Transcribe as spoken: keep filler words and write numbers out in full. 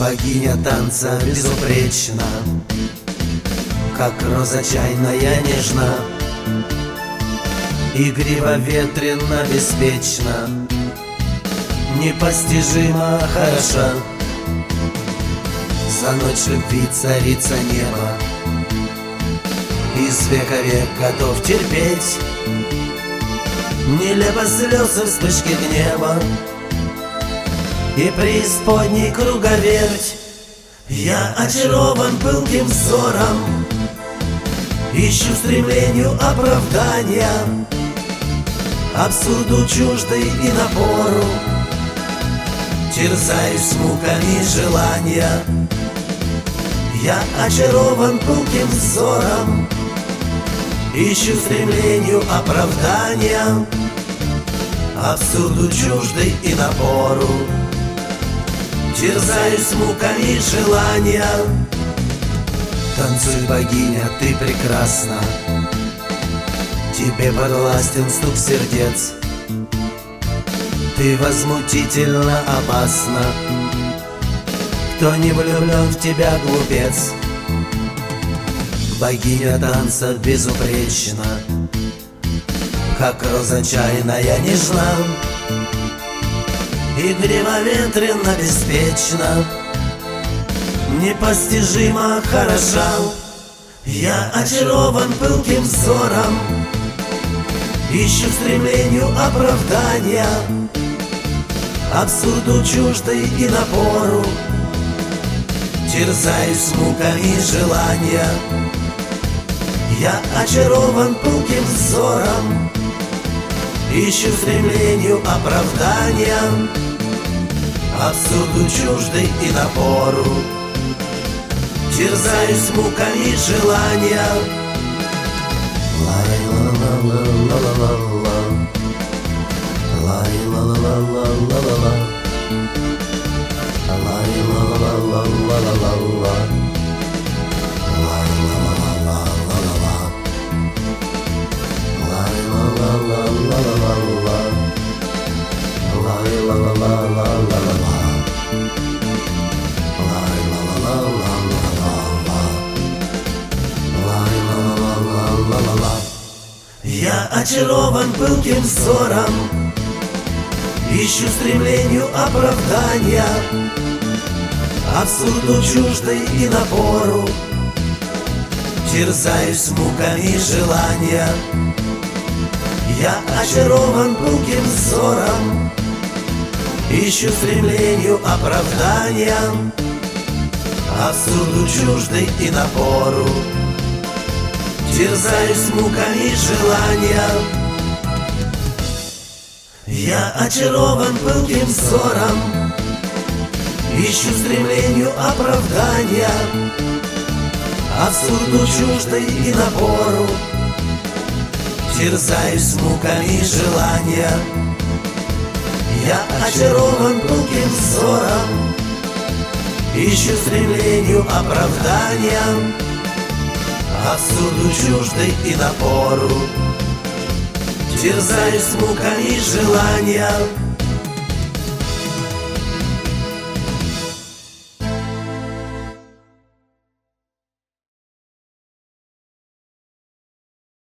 Богиня танца безупречна, как роза чайная нежна, игриво, ветренно, беспечно, непостижимо хороша. За ночь любви царица неба, из века в век готов терпеть нелепо слезы, вспышки гнева и преисподней круговерть. Я очарован пылким взором, ищу стремлению оправдания, абсурду чуждой и напору, терзаюсь муками желания. Я очарован пылким взором, ищу стремлению оправдания, абсурду чуждой и напору, терзаюсь муками желания. Танцуй, богиня, ты прекрасна, тебе подвластен стук сердец, ты возмутительно опасна. Кто не влюблен в тебя, глупец. Богиня танца безупречна, как роза чайная нежна, игриво, ветренно, беспечно, непостижимо хороша. Я очарован пылким взором, ищу стремлению оправдания, абсурду чуждой и напору, терзаюсь муками желания. Я очарован пылким взором, ищу стремлению оправдания, абсурду чуждой и напору, терзаюсь муками желания. Лай-ла-ла-ла-ла-ла-ла, лай-ла-ла-ла-ла-ла-ла, лай-ла-ла-ла-ла-ла-ла, я очарован пылким взором, ищу стремлению оправдания, абсурду чуждой и напору, терзаюсь муками желания. Я очарован пылким взором, ищу стремлению оправдания, абсурду чуждой и напору, терзаюсь муками желания. Я очарован пылким взором, ищу стремлению оправдания, абсурду чуждой и напору, терзаюсь муками желания. Я очарован пылким взором, ищу стремлению оправдания, абсурду чуждой и напору, терзаюсь муками желания.